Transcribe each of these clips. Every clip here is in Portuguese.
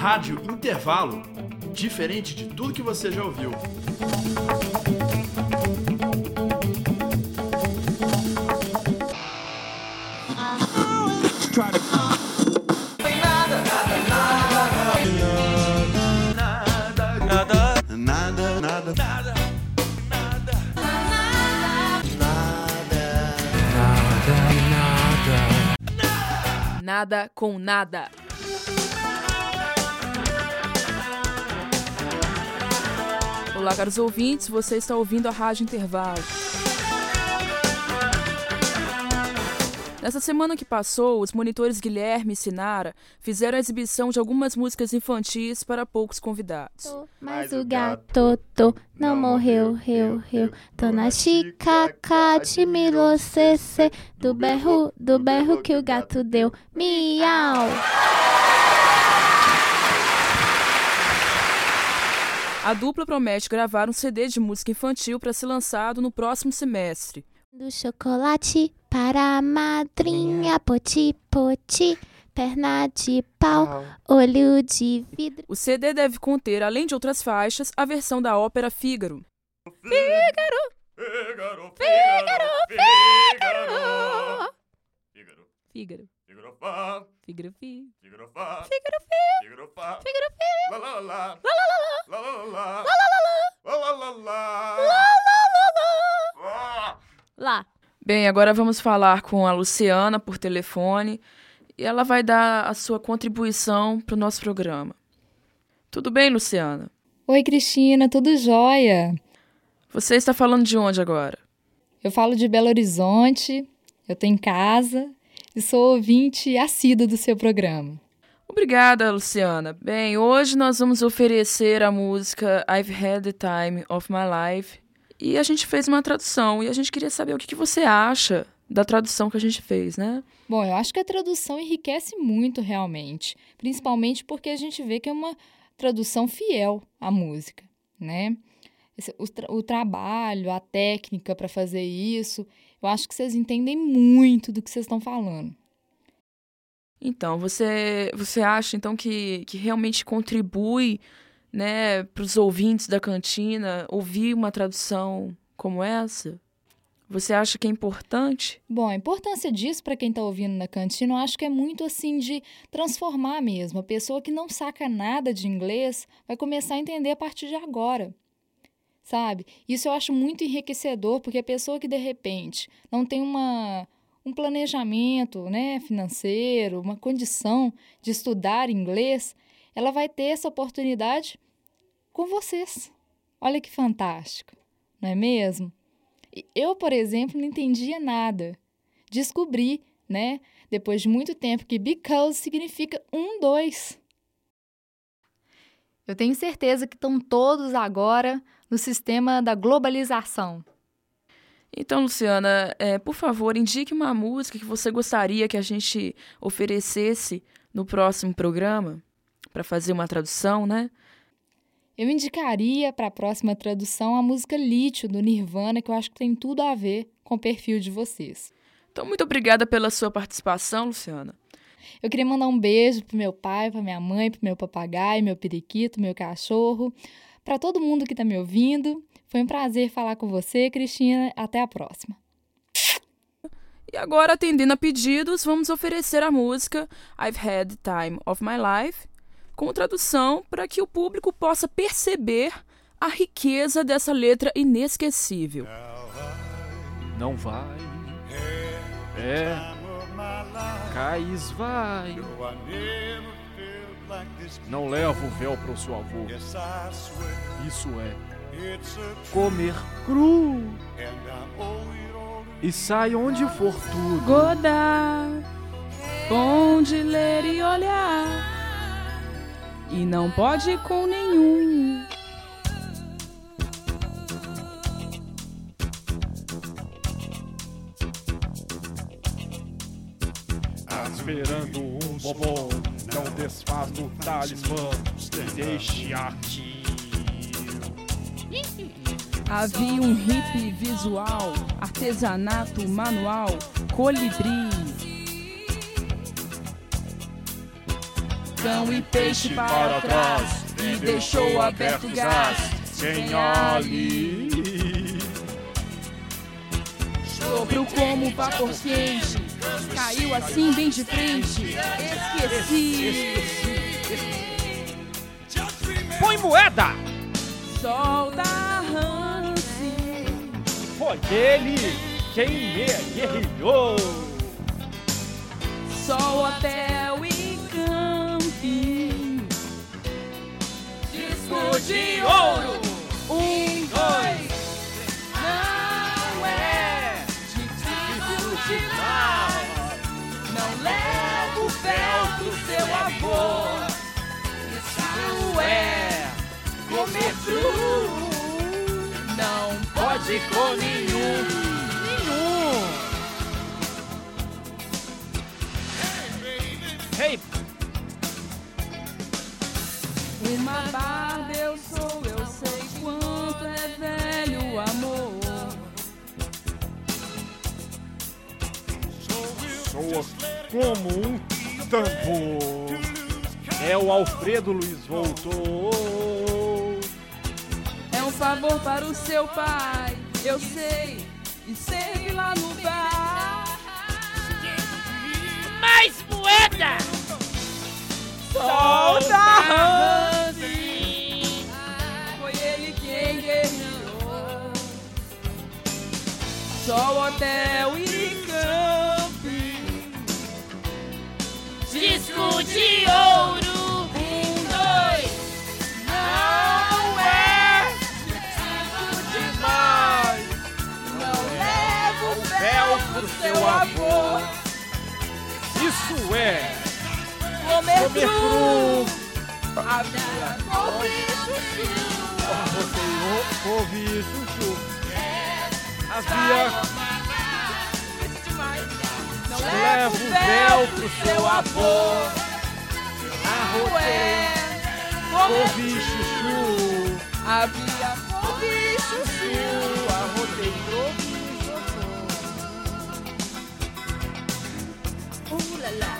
Rádio Intervalo, diferente de tudo que você já ouviu. Nada com nada. Olá, caros ouvintes, você está ouvindo a Rádio Intervalo. Nessa semana que passou, os monitores Guilherme e Sinara fizeram a exibição de algumas músicas infantis para poucos convidados. Mas o gato não morreu, tô na chicaca de milocece, do berro que o gato deu, miau. A dupla promete gravar um CD de música infantil para ser lançado no próximo semestre. Do chocolate para a madrinha, poti, perna de pau, olho de vidro. O CD deve conter, além de outras faixas, a versão da ópera Fígaro. Fígaro. Lá. Bem, agora vamos falar com a Luciana por telefone e ela vai dar a sua contribuição para o nosso programa. Tudo bem, Luciana? Oi, Cristina, tudo jóia? Você está falando de onde agora? Eu falo de Belo Horizonte, eu tô em casa e sou ouvinte assídua do seu programa. Obrigada, Luciana. Bem, hoje nós vamos oferecer a música I've Had the Time of My Life. E a gente fez uma tradução e a gente queria saber o que você acha da tradução que a gente fez, né? Bom, eu acho que a tradução enriquece muito realmente, principalmente porque a gente vê que é uma tradução fiel à música, né? O trabalho, a técnica para fazer isso, eu acho que vocês entendem muito do que vocês estão falando. Então, você acha então que realmente contribui, né, para os ouvintes da cantina ouvir uma tradução como essa? Você acha que é importante? Bom, a importância disso para quem está ouvindo na cantina, eu acho que é muito assim de transformar mesmo. A pessoa que não saca nada de inglês vai começar a entender a partir de agora, sabe? Isso eu acho muito enriquecedor, porque a pessoa que de repente não tem um planejamento, né, financeiro, uma condição de estudar inglês, ela vai ter essa oportunidade com vocês. Olha que fantástico, não é mesmo? Eu, por exemplo, não entendia nada. Descobri, né, depois de muito tempo, que because significa 2. Eu tenho certeza que estão todos agora no sistema da globalização. Então, Luciana, por favor, indique uma música que você gostaria que a gente oferecesse no próximo programa, para fazer uma tradução, né? Eu indicaria para a próxima tradução a música Lítio, do Nirvana, que eu acho que tem tudo a ver com o perfil de vocês. Então, muito obrigada pela sua participação, Luciana. Eu queria mandar um beijo pro meu pai, pra minha mãe, pro meu papagaio, meu periquito, meu cachorro, para todo mundo que está me ouvindo. Foi um prazer falar com você, Cristina. Até a próxima. E agora, atendendo a pedidos, vamos oferecer a música I've Had the Time of My Life, com tradução para que o público possa perceber a riqueza dessa letra inesquecível. Não vai, cais vai. Não leva o véu pro seu avô. Isso é comer cru. E sai onde for tudo. Godá, bom de ler e olhar, e não pode com nenhum. Esperando um bombom, não desfaz do talismã, deixe aqui. Havia um hippie visual, artesanato manual, colibri. cão e peixe para trás e deixou aberto o gás. Sem ali. Sobrou como vapor quente, caiu assim bem de frente. Esqueci. Põe moeda! Sol da Hansi. Foi ele quem me guerrilhou. Sol, hotel e camping. Disco de ouro. 1, 2. Não é difícil demais. Não leva o véu pro seu avô. Isso é comer cru. Não pode com nenhum. Hey. Uma barba eu sou, eu sei quanto é velho o amor. Soa como um tambor. É o Alfredo Luiz voltou. É um favor para o seu pai, eu sei, e serve lá no bar. Mais moeda! Solta Hansi, foi ele quem guerreou. Sol, hotel e camping. Disco de ouro! 1, 2. Não é difícil demais. Não leva o véu pro seu avô. Isso é Comer cru. Havia couve e chuchu. Couve e chuchu. Havia. Não Leva o véu pro seu avô. Couve e chuchu. Havia couve e chuchu. Arrotei couve e chuchu. Lá, lá.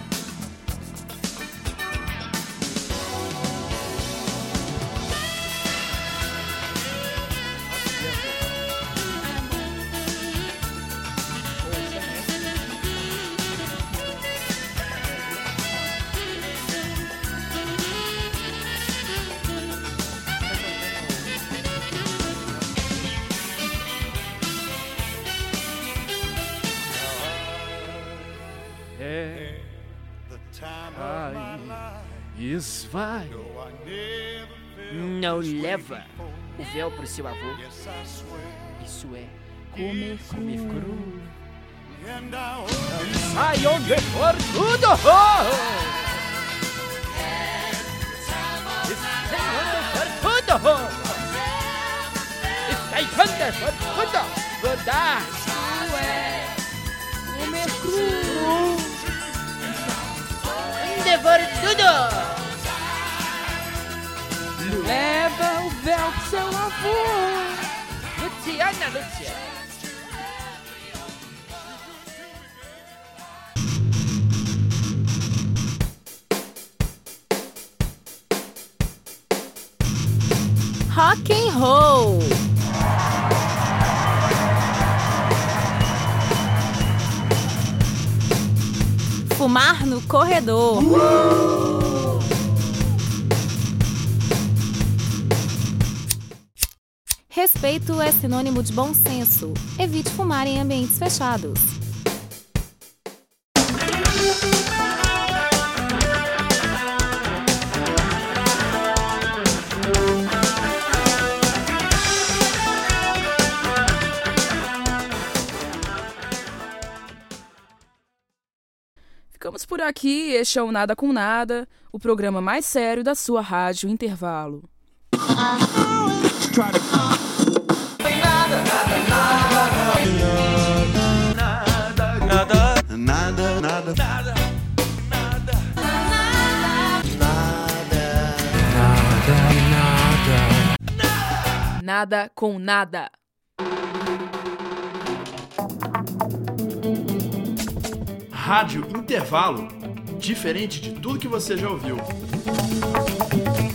Isso vai. Não leva o véu pro seu avô. Isso é Comer cru. Sai onde for tudo! Sai onde for tudo! Vou dar! Comer cru. Devora tudo! Leva o véu pro seu avô. Luciana, Lúcia! Rock and roll. Fumar no corredor. Respeito é sinônimo de bom senso. Evite fumar em ambientes fechados. Ficamos por aqui, este é o Nada com Nada, o programa mais sério da sua rádio Intervalo. Nada com Nada. Rádio Intervalo, diferente de tudo que você já ouviu.